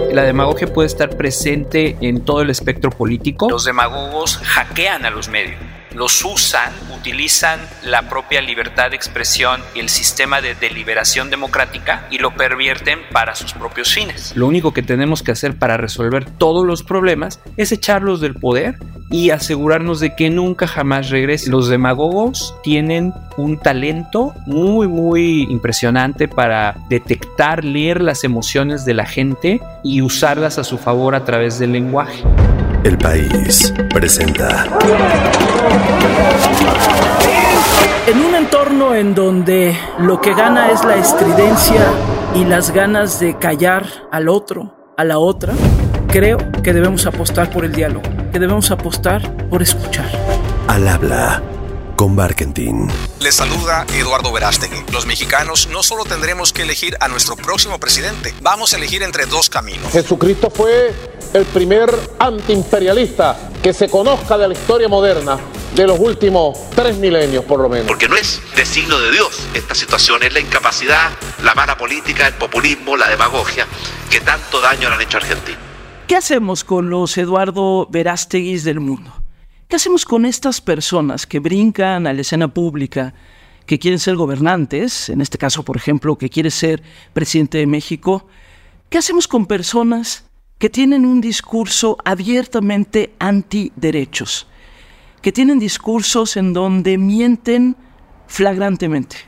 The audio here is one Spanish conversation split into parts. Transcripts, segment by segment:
La demagogia puede estar presente en todo el espectro político. Los demagogos hackean a los medios, los utilizan la propia libertad de expresión y el sistema de deliberación democrática y lo pervierten para sus propios fines. Lo único que tenemos que hacer para resolver todos los problemas es echarlos del poder y asegurarnos de que nunca jamás regresen. Los demagogos tienen un talento muy impresionante para detectar, leer las emociones de la gente y usarlas a su favor a través del lenguaje. El País presenta. En un entorno en donde lo que gana es la estridencia y las ganas de callar al otro, a la otra, creo que debemos apostar por el diálogo, que debemos apostar por escuchar. Al habla con Barkentin. Les saluda Eduardo Verástegui. Los mexicanos no solo tendremos que elegir a nuestro próximo presidente, vamos a elegir entre dos caminos. Jesucristo fue el primer antiimperialista que se conozca de la historia moderna de los últimos 3 milenios por lo menos. Porque no es designo de Dios esta situación, es la incapacidad, la mala política, el populismo, la demagogia que tanto daño le han hecho a Argentina. ¿Qué hacemos con los Eduardo Verásteguis del mundo? ¿Qué hacemos con estas personas que brincan a la escena pública, que quieren ser gobernantes, en este caso, por ejemplo, que quiere ser presidente de México? ¿Qué hacemos con personas que tienen un discurso abiertamente antiderechos, que tienen discursos en donde mienten flagrantemente?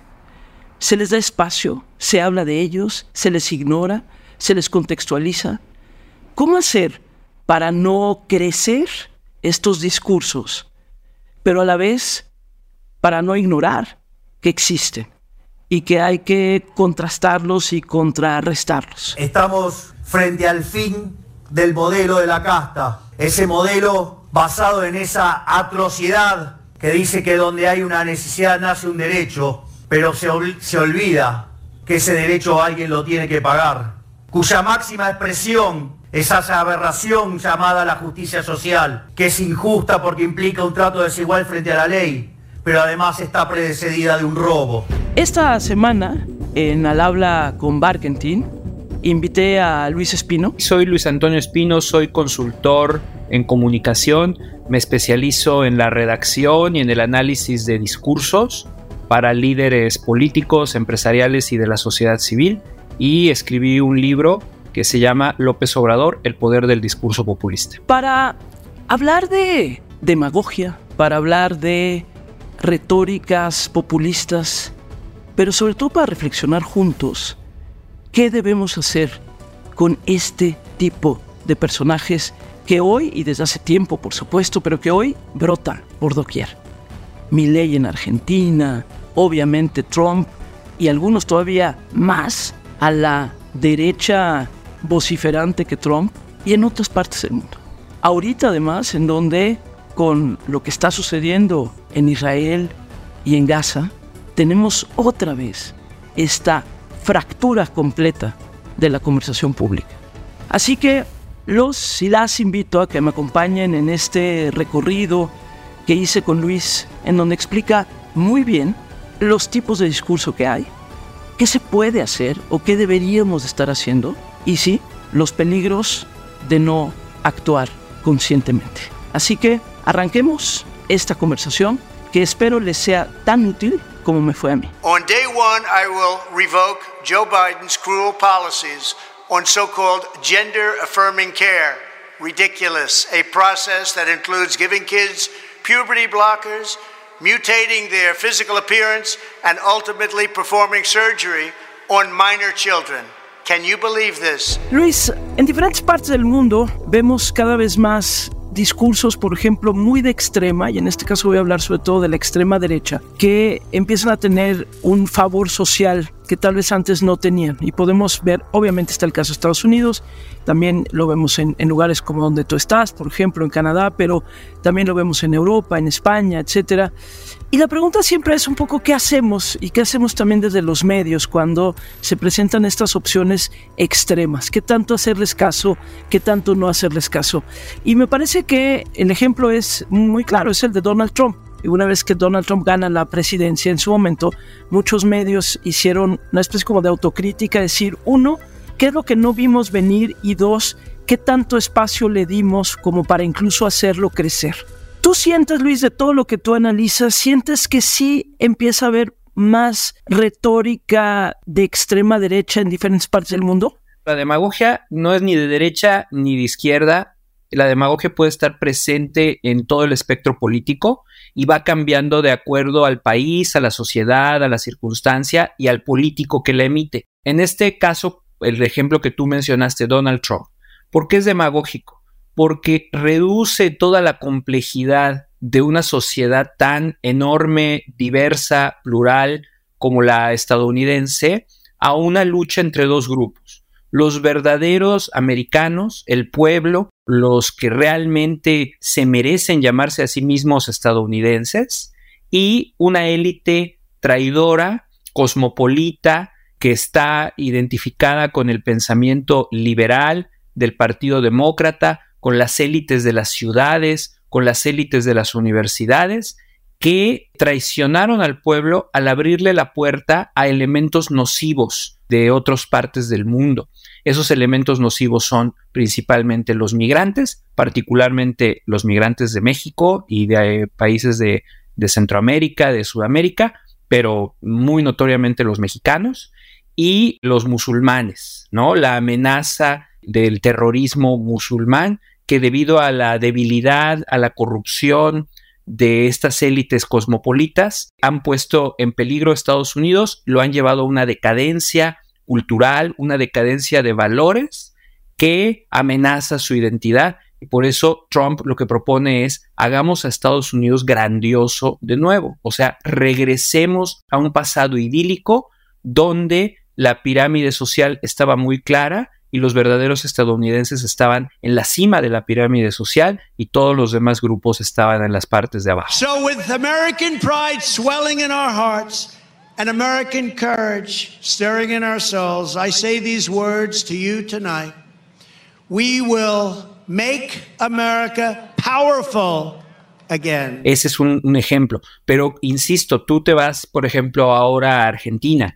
Se les da espacio, se habla de ellos, se les ignora, se les contextualiza. ¿Cómo hacer para no crecer estos discursos, pero a la vez para no ignorar que existen y que hay que contrastarlos y contrarrestarlos? Estamos frente al fin del modelo de la casta, ese modelo basado en esa atrocidad que dice que donde hay una necesidad nace un derecho, pero se olvida que ese derecho alguien lo tiene que pagar, cuya máxima expresión es esa aberración llamada la justicia social, que es injusta porque implica un trato desigual frente a la ley, pero además está precedida de un robo. Esta semana, en Al Habla con Barkentin, invité a Luis Espino. Soy Luis Antonio Espino, soy consultor en comunicación, me especializo en la redacción y en el análisis de discursos para líderes políticos, empresariales y de la sociedad civil, y escribí un libro que se llama López Obrador, el poder del discurso populista. Para hablar de demagogia, para hablar de retóricas populistas, pero sobre todo para reflexionar juntos, ¿qué debemos hacer con este tipo de personajes que hoy, y desde hace tiempo por supuesto, pero que hoy brotan por doquier? Milei en Argentina, obviamente Trump y algunos todavía más a la derecha vociferante que Trump, y en otras partes del mundo. Ahorita además, en donde con lo que está sucediendo en Israel y en Gaza, tenemos otra vez esta fractura completa de la conversación pública. Así que los y las invito a que me acompañen en este recorrido que hice con Luis, en donde explica muy bien los tipos de discurso que hay, qué se puede hacer o qué deberíamos estar haciendo, y sí, los peligros de no actuar conscientemente. Así que arranquemos esta conversación que espero les sea tan útil como me fue a mí. On day one, I will revoke Joe Biden's cruel policies on so-called gender-affirming care. Ridiculous. A process that includes giving kids puberty blockers, mutating their physical appearance, and ultimately performing surgery on minor children. Can you believe this? Luis, en diferentes partes del mundo vemos cada vez más discursos, por ejemplo, muy de extrema, y en este caso voy a hablar sobre todo de la extrema derecha, que empiezan a tener un favor social que tal vez antes no tenían. Y podemos ver, obviamente está el caso de Estados Unidos, también lo vemos en lugares como donde tú estás, por ejemplo en Canadá, pero también lo vemos en Europa, en España, etcétera. Y la pregunta siempre es un poco qué hacemos, y qué hacemos también desde los medios cuando se presentan estas opciones extremas. ¿Qué tanto hacerles caso? ¿Qué tanto no hacerles caso? Y me parece que el ejemplo es muy claro, es el de Donald Trump. Y una vez que Donald Trump gana la presidencia, en su momento, muchos medios hicieron una especie como de autocrítica, decir, uno, ¿qué es lo que no vimos venir? Y dos, ¿qué tanto espacio le dimos como para incluso hacerlo crecer? ¿Tú sientes, Luis, de todo lo que tú analizas, sientes que sí empieza a haber más retórica de extrema derecha en diferentes partes del mundo? La demagogia no es ni de derecha ni de izquierda. La demagogia puede estar presente en todo el espectro político y va cambiando de acuerdo al país, a la sociedad, a la circunstancia y al político que la emite. En este caso, el ejemplo que tú mencionaste, Donald Trump. ¿Por qué es demagógico? Porque reduce toda la complejidad de una sociedad tan enorme, diversa, plural como la estadounidense a una lucha entre dos grupos. Los verdaderos americanos, el pueblo, los que realmente se merecen llamarse a sí mismos estadounidenses, y una élite traidora, cosmopolita, que está identificada con el pensamiento liberal del Partido Demócrata, con las élites de las ciudades, con las élites de las universidades, que traicionaron al pueblo al abrirle la puerta a elementos nocivos de otras partes del mundo. Esos elementos nocivos son principalmente los migrantes, particularmente los migrantes de México y de países de Centroamérica, de Sudamérica, pero muy notoriamente los mexicanos, y los musulmanes, ¿no? La amenaza del terrorismo musulmán que debido a la debilidad, a la corrupción de estas élites cosmopolitas han puesto en peligro a Estados Unidos, lo han llevado a una decadencia cultural, una decadencia de valores que amenaza su identidad. Y por eso Trump lo que propone es hagamos a Estados Unidos grandioso de nuevo. O sea, regresemos a un pasado idílico donde la pirámide social estaba muy clara y los verdaderos estadounidenses estaban en la cima de la pirámide social y todos los demás grupos estaban en las partes de abajo. So with American pride swelling in our hearts and American courage stirring in our souls, I say these words to you tonight. We will make America powerful again. Ese es un ejemplo. Pero insisto, tú te vas, por ejemplo, ahora a Argentina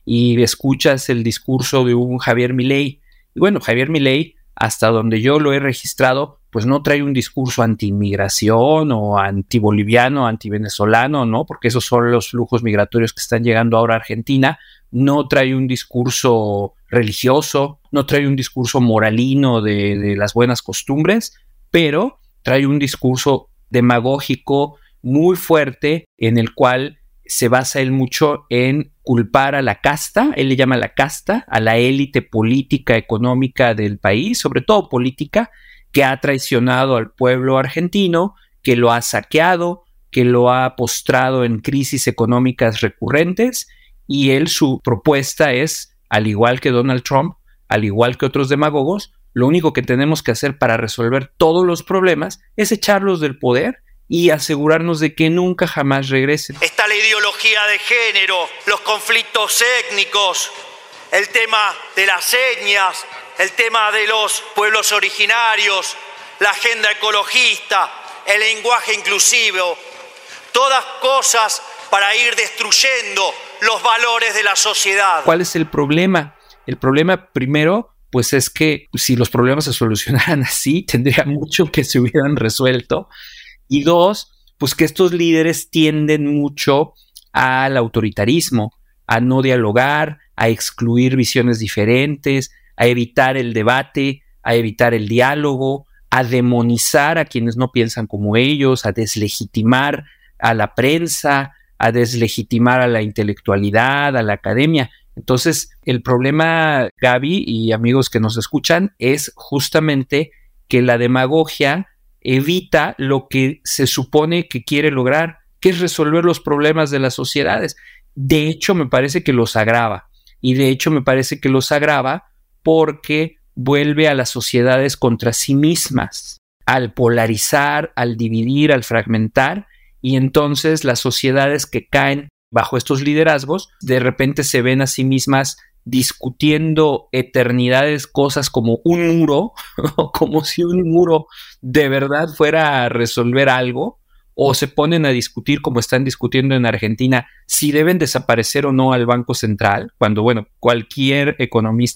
y escuchas el discurso de un Javier Milei. Y bueno, Javier Milei, hasta donde yo lo he registrado, pues no trae un discurso anti-inmigración o anti-boliviano, anti-venezolano, ¿no? Porque esos son los flujos migratorios que están llegando ahora a Argentina. No trae un discurso religioso, no trae un discurso moralino de las buenas costumbres, pero trae un discurso demagógico muy fuerte en el cual se basa él mucho en culpar a la casta, él le llama la casta, a la élite política, económica del país, sobre todo política, que ha traicionado al pueblo argentino, que lo ha saqueado, que lo ha postrado en crisis económicas recurrentes, y él, su propuesta es, al igual que Donald Trump, al igual que otros demagogos, lo único que tenemos que hacer para resolver todos los problemas es echarlos del poder y asegurarnos de que nunca jamás regresen. Está la ideología de género, los conflictos étnicos, el tema de las etnias, el tema de los pueblos originarios, la agenda ecologista, el lenguaje inclusivo, todas cosas para ir destruyendo los valores de la sociedad. ¿Cuál es el problema? El problema primero, pues es que si los problemas se solucionaran así, tendría mucho que se hubieran resuelto. Y dos, pues que estos líderes tienden mucho al autoritarismo, a no dialogar, a excluir visiones diferentes, a evitar el debate, a evitar el diálogo, a demonizar a quienes no piensan como ellos, a deslegitimar a la prensa, a deslegitimar a la intelectualidad, a la academia. Entonces, el problema, Gaby y amigos que nos escuchan, es justamente que la demagogia evita lo que se supone que quiere lograr, que es resolver los problemas de las sociedades. De hecho, me parece que los agrava. Y de hecho, me parece que los agrava porque vuelve a las sociedades contra sí mismas, al polarizar, al dividir, al fragmentar. Y entonces las sociedades que caen bajo estos liderazgos, de repente se ven a sí mismas discutiendo eternidades, cosas como un muro, como si un muro de verdad fuera a resolver algo, o se ponen a discutir, como están discutiendo en Argentina, si deben desaparecer o no al Banco Central, cuando, bueno, cualquier economista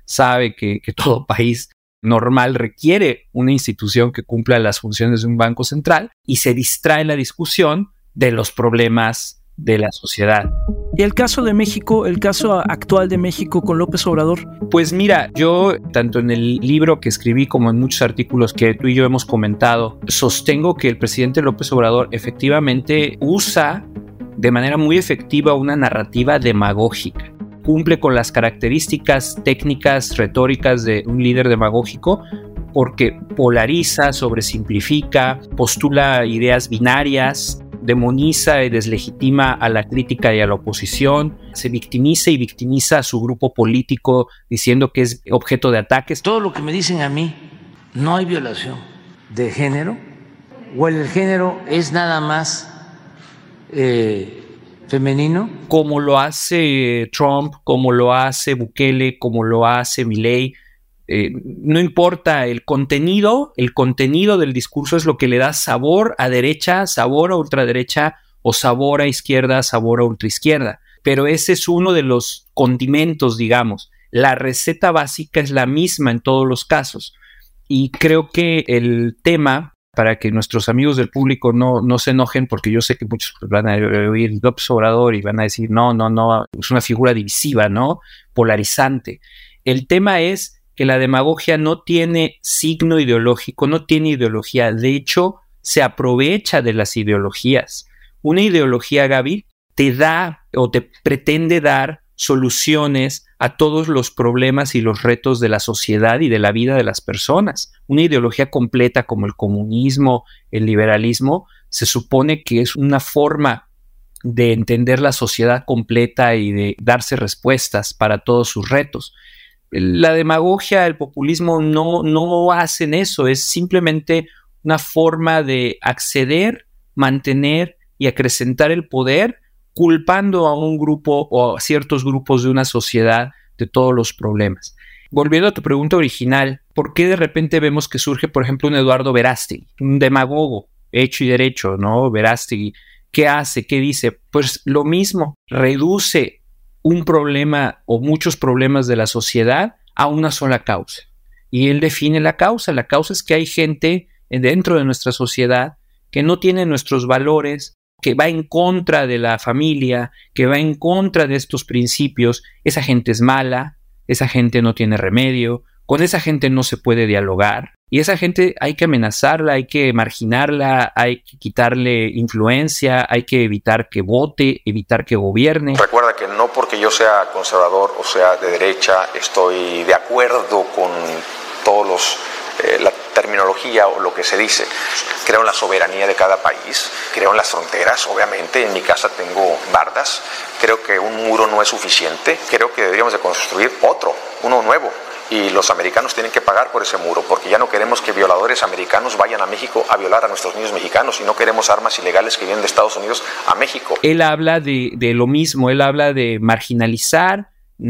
sabe que todo país normal requiere una institución que cumpla las funciones de un banco central y se distrae la discusión de los problemas de la sociedad. ¿Y el caso de México, el caso actual de México con López Obrador? Pues mira, yo tanto en el libro que escribí como en muchos artículos que tú y yo hemos comentado, sostengo que el presidente López Obrador efectivamente usa de manera muy efectiva una narrativa demagógica. Cumple con las características técnicas, retóricas de un líder demagógico porque polariza, sobresimplifica, postula ideas binarias, demoniza y deslegitima a la crítica y a la oposición, se victimiza y victimiza a su grupo político diciendo que es objeto de ataques. Todo lo que me dicen a mí, no hay violación de género, o el género es nada más femenino. Como lo hace Trump, como lo hace Bukele, como lo hace Milei. No importa el contenido del discurso es lo que le da sabor a derecha, sabor a ultraderecha o sabor a izquierda, sabor a ultraizquierda. Pero ese es uno de los condimentos, digamos. La receta básica es la misma en todos los casos. Y creo que el tema, para que nuestros amigos del público no se enojen, porque yo sé que muchos van a oír López Obrador y van a decir, no, es una figura divisiva, ¿no? Polarizante. El tema es que la demagogia no tiene signo ideológico, no tiene ideología. De hecho, se aprovecha de las ideologías. Una ideología, Gaby, te da o te pretende dar soluciones a todos los problemas y los retos de la sociedad y de la vida de las personas. Una ideología completa como el comunismo, el liberalismo, se supone que es una forma de entender la sociedad completa y de darse respuestas para todos sus retos. La demagogia, el populismo no hacen eso, es simplemente una forma de acceder, mantener y acrecentar el poder, culpando a un grupo o a ciertos grupos de una sociedad de todos los problemas. Volviendo a tu pregunta original, ¿por qué de repente vemos que surge, por ejemplo, un Eduardo Verástegui, un demagogo hecho y derecho, ¿no? Verástegui, ¿qué hace? ¿Qué dice? Pues lo mismo, reduce un problema o muchos problemas de la sociedad a una sola causa. Y él define la causa. La causa es que hay gente dentro de nuestra sociedad que no tiene nuestros valores, que va en contra de la familia, que va en contra de estos principios. Esa gente es mala, esa gente no tiene remedio, con esa gente no se puede dialogar. Y esa gente hay que amenazarla, hay que marginarla, hay que quitarle influencia, hay que evitar que vote, evitar que gobierne. Recuerda que no porque yo sea conservador o sea de derecha estoy de acuerdo con todos la terminología o lo que se dice. Creo en la soberanía de cada país, creo en las fronteras, obviamente. En mi casa tengo bardas. Creo que un muro no es suficiente. Creo que deberíamos de construir uno nuevo. Y los americanos tienen que pagar por ese muro, porque ya no queremos que violadores americanos vayan a México a violar a nuestros niños mexicanos, y no queremos armas ilegales que vienen de Estados Unidos a México. Él habla de lo mismo, él habla de marginalizar,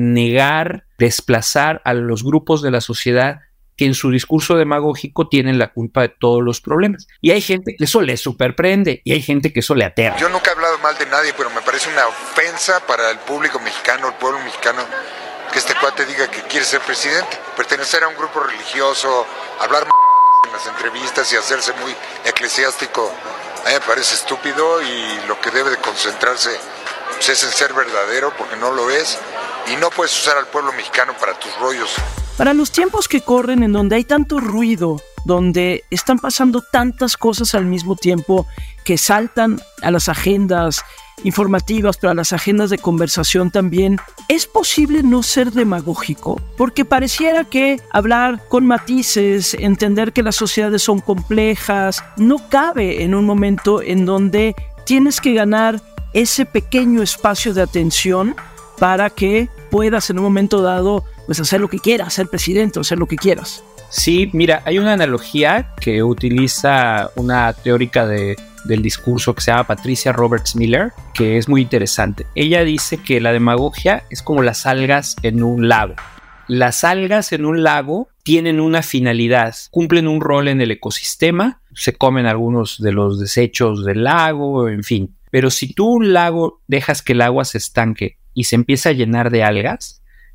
negar, desplazar a los grupos de la sociedad que en su discurso demagógico tienen la culpa de todos los problemas. Y hay gente que eso le superprende y hay gente que eso le aterra. Yo nunca he hablado mal de nadie, pero me parece una ofensa para el público mexicano, el pueblo mexicano, que este cuate diga que quiere ser presidente, pertenecer a un grupo religioso, hablar en las entrevistas y hacerse muy eclesiástico. A mí me parece estúpido, y lo que debe de concentrarse pues, es en ser verdadero, porque no lo es, y no puedes usar al pueblo mexicano para tus rollos. Para los tiempos que corren, en donde hay tanto ruido, donde están pasando tantas cosas al mismo tiempo que saltan a las agendas informativas, pero a las agendas de conversación también, ¿es posible no ser demagógico? Porque pareciera que hablar con matices, entender que las sociedades son complejas, no cabe en un momento en donde tienes que ganar ese pequeño espacio de atención para que puedas en un momento dado pues hacer lo que quieras, ser presidente o hacer lo que quieras. Sí, mira, hay una analogía que utiliza una teórica del discurso que se llama Patricia Roberts Miller, que es muy interesante. Ella dice que la demagogia es como las algas en un lago. Las algas en un lago tienen una finalidad, cumplen un rol en el ecosistema, se comen algunos de los desechos del lago, en fin. Pero si tú un lago dejas que el agua se estanque y se empieza a llenar de algas,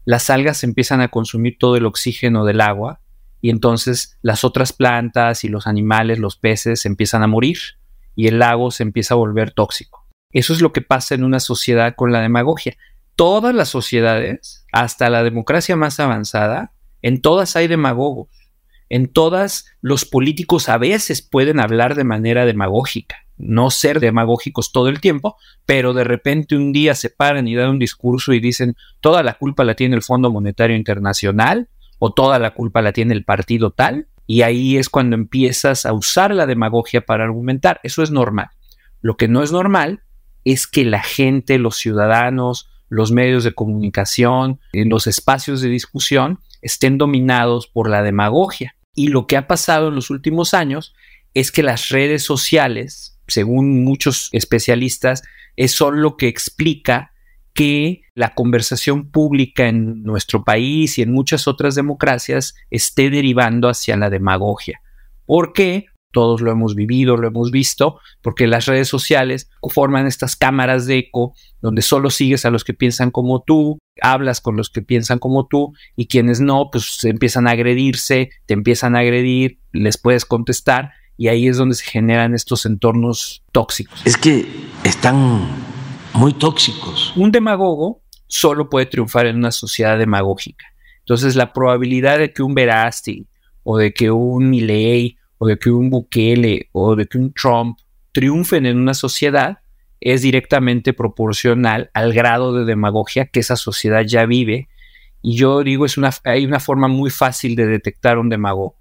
las algas empiezan a consumir todo el oxígeno del agua y entonces las otras plantas y los animales, los peces, empiezan a morir y el lago se empieza a volver tóxico. Eso es lo que pasa en una sociedad con la demagogia. Todas las sociedades, hasta la democracia más avanzada, en todas hay demagogos. En todas los políticos a veces pueden hablar de manera demagógica, no ser demagógicos todo el tiempo, pero de repente un día se paran y dan un discurso y dicen toda la culpa la tiene el Fondo Monetario Internacional o toda la culpa la tiene el partido tal, y ahí es cuando empiezas a usar la demagogia para argumentar. Eso es normal. Lo que no es normal es que la gente, los ciudadanos, los medios de comunicación, en los espacios de discusión, estén dominados por la demagogia. Y lo que ha pasado en los últimos años es que las redes sociales, según muchos especialistas, son lo que explica que la conversación pública en nuestro país y en muchas otras democracias esté derivando hacia la demagogia. ¿Por qué? Todos lo hemos vivido, lo hemos visto, porque las redes sociales forman estas cámaras de eco donde solo sigues a los que piensan como tú, hablas con los que piensan como tú y quienes no, pues empiezan a agredirse, te empiezan a agredir, les puedes contestar y ahí es donde se generan estos entornos tóxicos. Es que están muy tóxicos. Un demagogo solo puede triunfar en una sociedad demagógica. Entonces la probabilidad de que un Verástegui o de que un Milei o de que un Bukele o de que un Trump triunfen en una sociedad es directamente proporcional al grado de demagogia que esa sociedad ya vive. Y yo digo, hay una forma muy fácil de detectar un demagogo.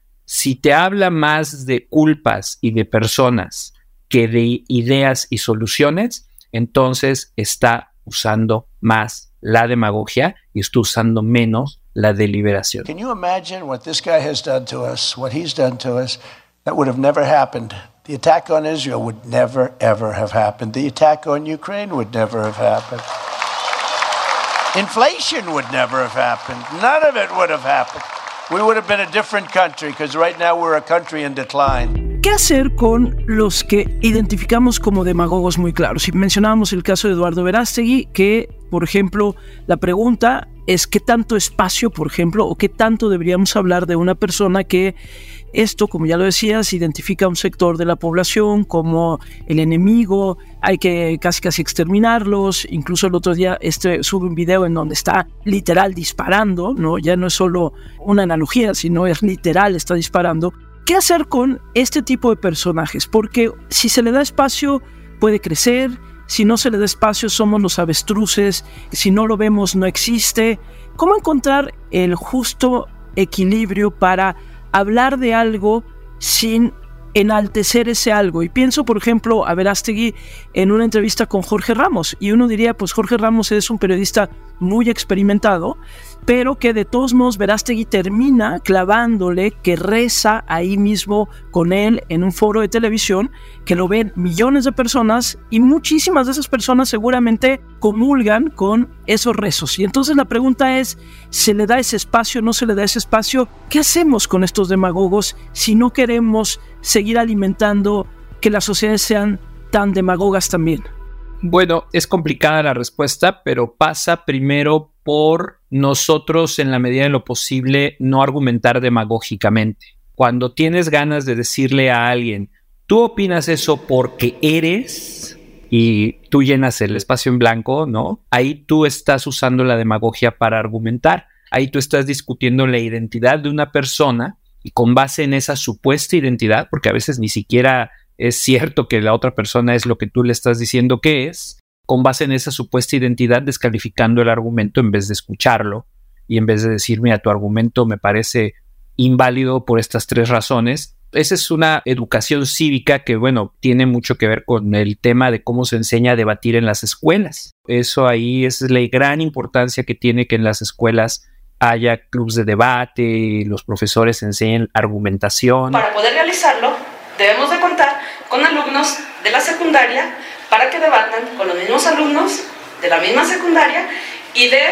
Si te habla más de culpas y de personas que de ideas y soluciones, entonces está usando más la demagogia y está usando menos la deliberación. Can you imagine what this guy has done to us, what he's done to us? That would have never happened. The attack on Israel would never, ever have happened. The attack on Ukraine would never have happened. Inflation would never have happened. None of it would have happened. We would have been a different country because right now we're a country in decline. ¿Qué hacer con los que identificamos como demagogos muy claros? Y mencionábamos el caso de Eduardo Verástegui, que, por ejemplo, la pregunta es qué tanto espacio, por ejemplo, o qué tanto deberíamos hablar de una persona que esto, como ya lo decías, identifica a un sector de la población como el enemigo, hay que casi exterminarlos. Incluso el otro día sube un video en donde está literal disparando, ¿no? Ya no es solo una analogía, sino es literal, está disparando. ¿Qué hacer con este tipo de personajes? Porque si se le da espacio, puede crecer. Si no se le da espacio, somos los avestruces. Si no lo vemos, no existe. ¿Cómo encontrar el justo equilibrio para hablar de algo sin enaltecer ese algo? Y pienso, por ejemplo, a Verástegui en una entrevista con Jorge Ramos. Y uno diría, pues Jorge Ramos es un periodista muy experimentado, pero que de todos modos Verástegui termina clavándole, que reza ahí mismo con él en un foro de televisión, que lo ven millones de personas y muchísimas de esas personas seguramente comulgan con esos rezos. Y entonces la pregunta es, ¿se le da ese espacio? ¿No se le da ese espacio? ¿Qué hacemos con estos demagogos si no queremos seguir alimentando que las sociedades sean tan demagogas también? Bueno, es complicada la respuesta, pero pasa primero por nosotros, en la medida de lo posible, no argumentar demagógicamente. Cuando tienes ganas de decirle a alguien, tú opinas eso porque eres, y tú llenas el espacio en blanco, ¿no? Ahí tú estás usando la demagogia para argumentar. Ahí tú estás discutiendo la identidad de una persona y con base en esa supuesta identidad, porque a veces ni siquiera es cierto que la otra persona es lo que tú le estás diciendo que es, con base en esa supuesta identidad descalificando el argumento en vez de escucharlo y en vez de decir, mira, tu argumento me parece inválido por estas 3 razones. Esa es una educación cívica que, bueno, tiene mucho que ver con el tema de cómo se enseña a debatir en las escuelas. Eso ahí es la gran importancia que tiene que en las escuelas haya clubes de debate, los profesores enseñen argumentación. Para poder realizarlo, debemos de contar con alumnos de la secundaria para que debatan con los mismos alumnos de la misma secundaria y den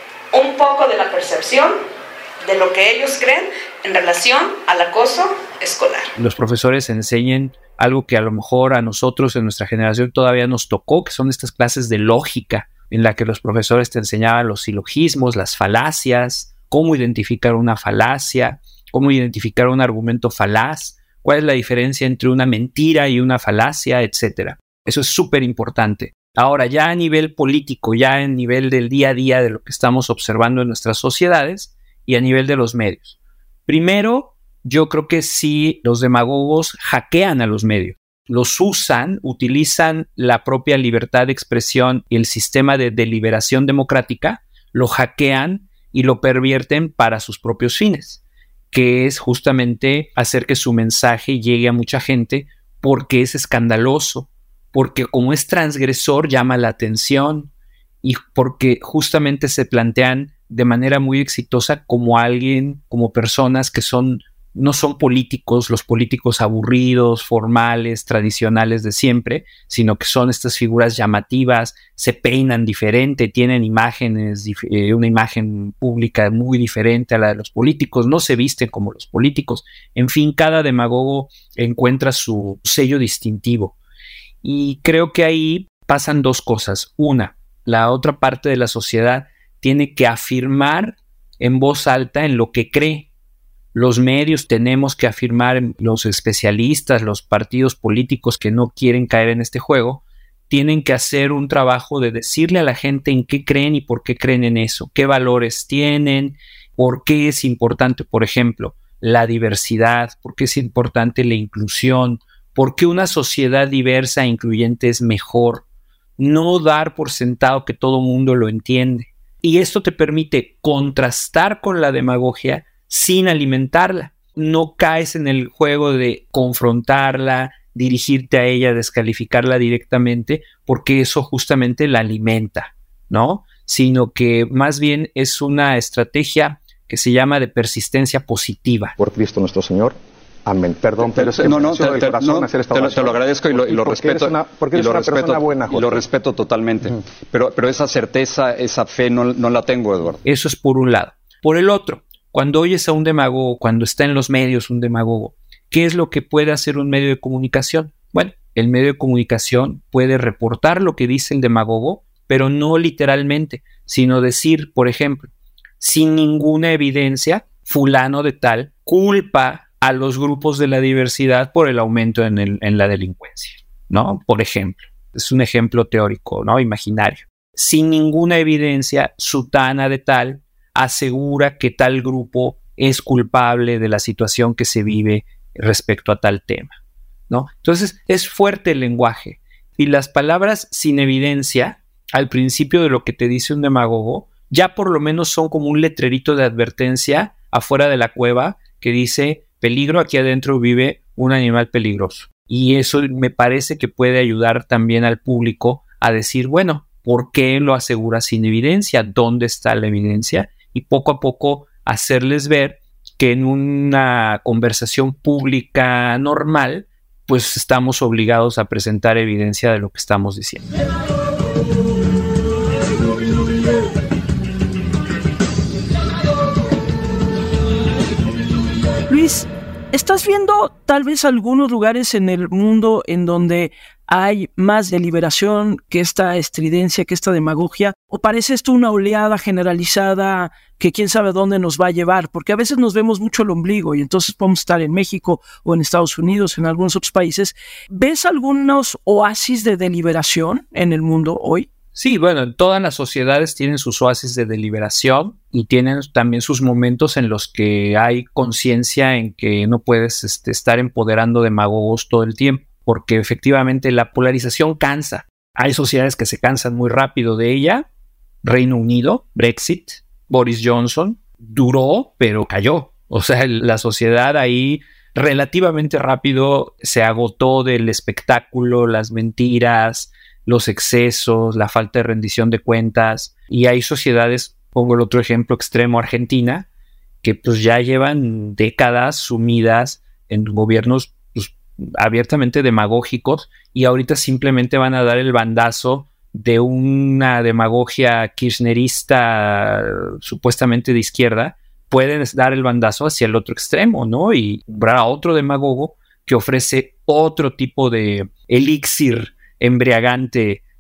un poco de la percepción de lo que ellos creen en relación al acoso escolar. Los profesores enseñen algo que a lo mejor a nosotros en nuestra generación todavía nos tocó, que son estas clases de lógica en la que los profesores te enseñaban los silogismos, las falacias, cómo identificar una falacia, cómo identificar un argumento falaz, cuál es la diferencia entre una mentira y una falacia, etc. Eso es súper importante. Ahora, ya a nivel político, ya en nivel del día a día de lo que estamos observando en nuestras sociedades y a nivel de los medios. Primero, yo creo que sí, los demagogos hackean a los medios. Los utilizan la propia libertad de expresión y el sistema de deliberación democrática, lo hackean y lo pervierten para sus propios fines, que es justamente hacer que su mensaje llegue a mucha gente porque es escandaloso, porque como es transgresor llama la atención y porque justamente se plantean de manera muy exitosa como personas que no son políticos, los políticos aburridos, formales, tradicionales de siempre, sino que son estas figuras llamativas, se peinan diferente, tienen imágenes, una imagen pública muy diferente a la de los políticos, no se visten como los políticos. En fin, cada demagogo encuentra su sello distintivo. Y creo que ahí pasan dos cosas. Una, la otra parte de la sociedad tiene que afirmar en voz alta en lo que cree. Los medios tenemos que afirmar, los especialistas, los partidos políticos que no quieren caer en este juego, tienen que hacer un trabajo de decirle a la gente en qué creen y por qué creen en eso, qué valores tienen, por qué es importante, por ejemplo, la diversidad, por qué es importante la inclusión, por qué una sociedad diversa e incluyente es mejor, no dar por sentado que todo mundo lo entiende. Y esto te permite contrastar con la demagogia sin alimentarla. No caes en el juego de confrontarla, dirigirte a ella, descalificarla directamente, porque eso justamente la alimenta, ¿no? Sino que más bien es una estrategia que se llama de persistencia positiva. Por Cristo nuestro Señor. Amén. Perdón, pero es que te lo agradezco y lo respeto. Porque eres una persona buena, Jorge. Y lo respeto totalmente. Pero esa certeza, esa fe no la tengo, Eduardo. Eso es por un lado. Por el otro, cuando oyes a un demagogo, cuando está en los medios un demagogo, ¿qué es lo que puede hacer un medio de comunicación? Bueno, el medio de comunicación puede reportar lo que dice el demagogo, pero no literalmente, sino decir, por ejemplo, sin ninguna evidencia, fulano de tal culpa a los grupos de la diversidad por el aumento en la delincuencia, ¿no? Por ejemplo, es un ejemplo teórico, ¿no? Imaginario. Sin ninguna evidencia, sutana de tal asegura que tal grupo es culpable de la situación que se vive respecto a tal tema, ¿no? Entonces, es fuerte el lenguaje. Y las palabras sin evidencia, al principio de lo que te dice un demagogo, ya por lo menos son como un letrerito de advertencia afuera de la cueva que dice: peligro, aquí adentro vive un animal peligroso. Y eso me parece que puede ayudar también al público a decir, bueno, ¿por qué lo asegura sin evidencia? ¿Dónde está la evidencia? Y poco a poco hacerles ver que en una conversación pública normal, pues estamos obligados a presentar evidencia de lo que estamos diciendo. Luis, ¿estás viendo tal vez algunos lugares en el mundo en donde hay más deliberación que esta estridencia, que esta demagogia? ¿O parece esto una oleada generalizada que quién sabe dónde nos va a llevar? Porque a veces nos vemos mucho el ombligo y entonces podemos estar en México o en Estados Unidos, en algunos otros países. ¿Ves algunos oasis de deliberación en el mundo hoy? Sí, bueno, todas las sociedades tienen sus oasis de deliberación y tienen también sus momentos en los que hay conciencia en que no puedes estar empoderando demagogos todo el tiempo, porque efectivamente la polarización cansa. Hay sociedades que se cansan muy rápido de ella. Reino Unido, Brexit, Boris Johnson, duró, pero cayó. O sea, la sociedad ahí relativamente rápido se agotó del espectáculo, las mentiras, los excesos, la falta de rendición de cuentas. Y hay sociedades, pongo el otro ejemplo extremo, Argentina, que pues ya llevan décadas sumidas en gobiernos pues, abiertamente demagógicos y ahorita simplemente van a dar el bandazo de una demagogia kirchnerista supuestamente de izquierda. Pueden dar el bandazo hacia el otro extremo, ¿no? Y habrá otro demagogo que ofrece otro tipo de elixir embriagante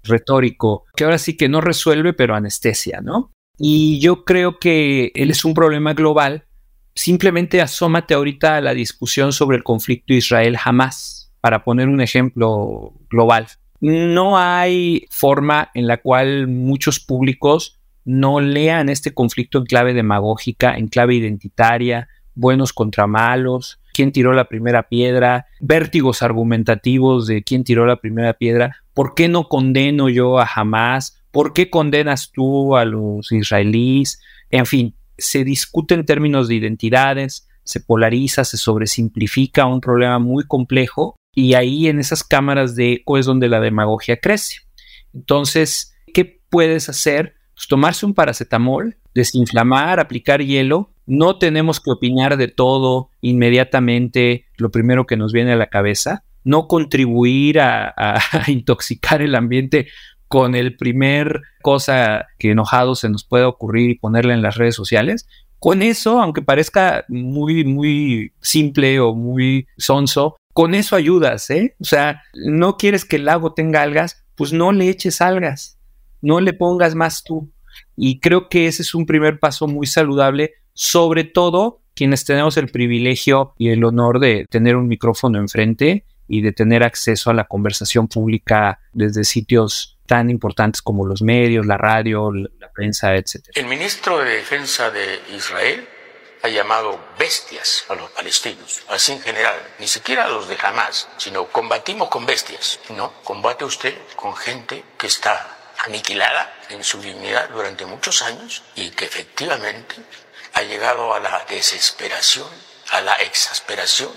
retórico, que ahora sí que no resuelve, pero anestesia, ¿no? Y yo creo que él es un problema global. Simplemente asómate ahorita a la discusión sobre el conflicto Israel-Hamás, para poner un ejemplo global. No hay forma en la cual muchos públicos no lean este conflicto en clave demagógica, en clave identitaria, buenos contra malos, quién tiró la primera piedra, vértigos argumentativos de quién tiró la primera piedra, por qué no condeno yo a Hamás, por qué condenas tú a los israelíes, en fin, se discute en términos de identidades, se polariza, se sobresimplifica un problema muy complejo y ahí en esas cámaras de eco es donde la demagogia crece. Entonces, ¿qué puedes hacer? Pues tomarse un paracetamol, desinflamar, aplicar hielo. No tenemos que opinar de todo inmediatamente, lo primero que nos viene a la cabeza. No contribuir a intoxicar el ambiente con el primer cosa que enojado se nos pueda ocurrir y ponerla en las redes sociales. Con eso, aunque parezca muy simple o muy sonso, con eso ayudas, ¿eh? O sea, no quieres que el lago tenga algas, pues no le eches algas, no le pongas más tú. Y creo que ese es un primer paso muy saludable, sobre todo quienes tenemos el privilegio y el honor de tener un micrófono enfrente y de tener acceso a la conversación pública desde sitios tan importantes como los medios, la radio, la prensa, etc. El ministro de Defensa de Israel ha llamado bestias a los palestinos, así en general, ni siquiera a los de Hamás, sino combatimos con bestias. No, combate usted con gente que está aniquilada en su dignidad durante muchos años y que efectivamente ha llegado a la desesperación, a la exasperación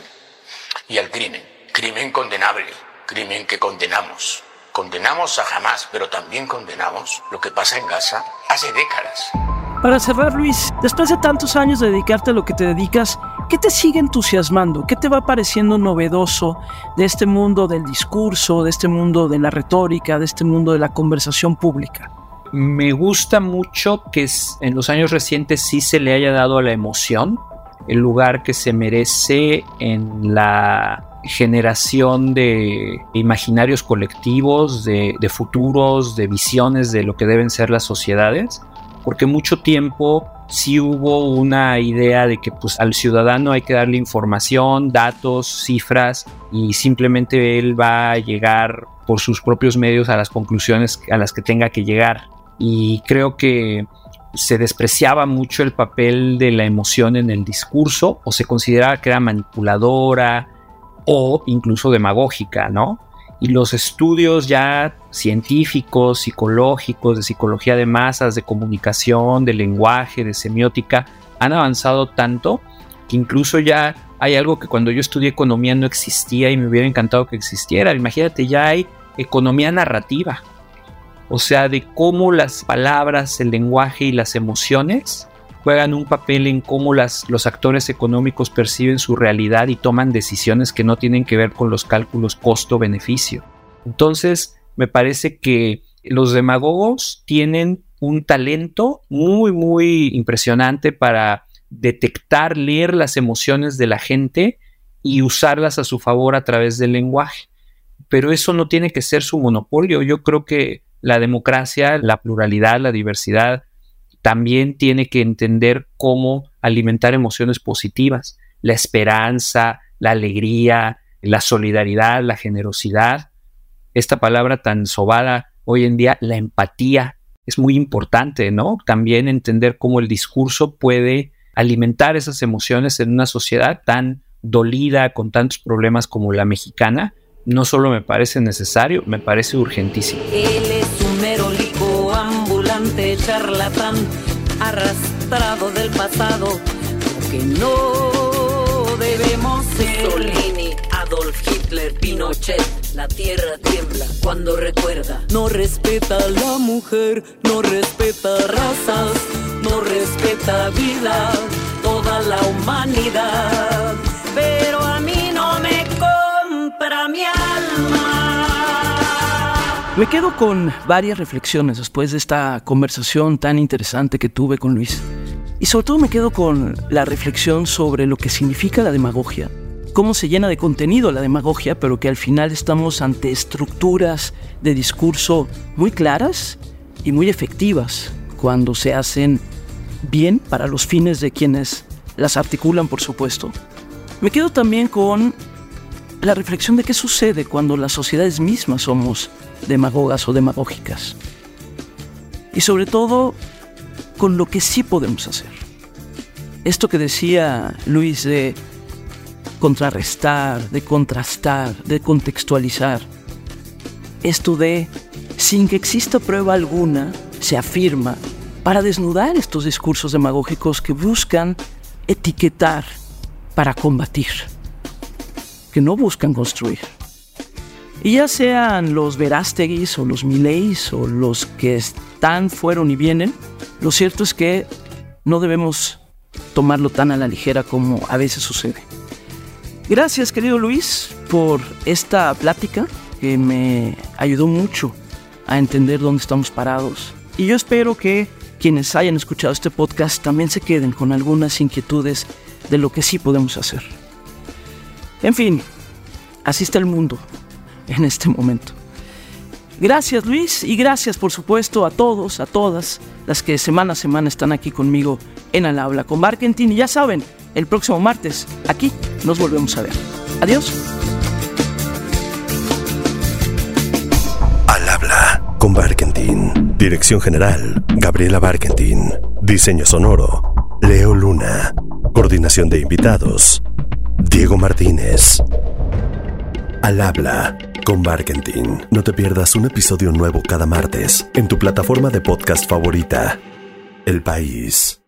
y al crimen. Crimen condenable, crimen que condenamos. Condenamos a Hamás, pero también condenamos lo que pasa en Gaza hace décadas. Para cerrar, Luis, después de tantos años de dedicarte a lo que te dedicas, ¿qué te sigue entusiasmando? ¿Qué te va pareciendo novedoso de este mundo del discurso, de este mundo de la retórica, de este mundo de la conversación pública? Me gusta mucho que en los años recientes sí se le haya dado a la emoción el lugar que se merece en la generación de imaginarios colectivos, de futuros, de visiones de lo que deben ser las sociedades, porque mucho tiempo sí hubo una idea de que pues al ciudadano hay que darle información, datos, cifras y simplemente él va a llegar por sus propios medios a las conclusiones a las que tenga que llegar. Y creo que se despreciaba mucho el papel de la emoción en el discurso o se consideraba que era manipuladora o incluso demagógica, ¿no? Y los estudios ya científicos, psicológicos, de psicología de masas, de comunicación, de lenguaje, de semiótica, han avanzado tanto que incluso ya hay algo que cuando yo estudié economía no existía y me hubiera encantado que existiera. Imagínate, ya hay economía narrativa. O sea, de cómo las palabras, el lenguaje y las emociones juegan un papel en cómo los actores económicos perciben su realidad y toman decisiones que no tienen que ver con los cálculos costo-beneficio. Entonces, me parece que los demagogos tienen un talento muy, muy impresionante para detectar, leer las emociones de la gente y usarlas a su favor a través del lenguaje. Pero eso no tiene que ser su monopolio. Yo creo que la democracia, la pluralidad, la diversidad, también tiene que entender cómo alimentar emociones positivas, la esperanza, la alegría, la solidaridad, la generosidad. Esta palabra tan sobada hoy en día, la empatía, es muy importante, ¿no? También entender cómo el discurso puede alimentar esas emociones en una sociedad tan dolida, con tantos problemas como la mexicana. No solo me parece necesario, me parece urgentísimo. Él es un merólico ambulante charlatán, arrastrado del pasado, lo que no debemos ser. Mussolini, Adolf Hitler, Pinochet, la tierra tiembla cuando recuerda. No respeta a la mujer, no respeta razas, no respeta vida, toda la humanidad. Pero a mí no me compra mi alma. Me quedo con varias reflexiones después de esta conversación tan interesante que tuve con Luis. Y sobre todo me quedo con la reflexión sobre lo que significa la demagogia cómo se llena de contenido la demagogia, pero que al final estamos ante estructuras de discurso muy claras y muy efectivas cuando se hacen bien para los fines de quienes las articulan, por supuesto. Me quedo también con la reflexión de qué sucede cuando las sociedades mismas somos demagogas o demagógicas. Y sobre todo, con lo que sí podemos hacer. Esto que decía Luis de contrarrestar, de contrastar, de contextualizar. Esto de, sin que exista prueba alguna, se afirma para desnudar estos discursos demagógicos que buscan etiquetar para combatir, que no buscan construir. Y ya sean los Verásteguis o los Mileis o los que están, fueron y vienen, lo cierto es que no debemos tomarlo tan a la ligera como a veces sucede. Gracias, querido Luis, por esta plática que me ayudó mucho a entender dónde estamos parados. Y yo espero que quienes hayan escuchado este podcast también se queden con algunas inquietudes de lo que sí podemos hacer. En fin, así está el mundo en este momento. Gracias, Luis, y gracias, por supuesto, a todos, a todas las que semana a semana están aquí conmigo en Al Habla con Barkentin. Y ya saben, el próximo martes, aquí nos volvemos a ver. Adiós. Al Habla con Barkentin. Dirección General, Gabriela Barkentin. Diseño sonoro, Leo Luna. Coordinación de invitados, Diego Martínez. Al Habla con Barkentin. No te pierdas un episodio nuevo cada martes en tu plataforma de podcast favorita. El País.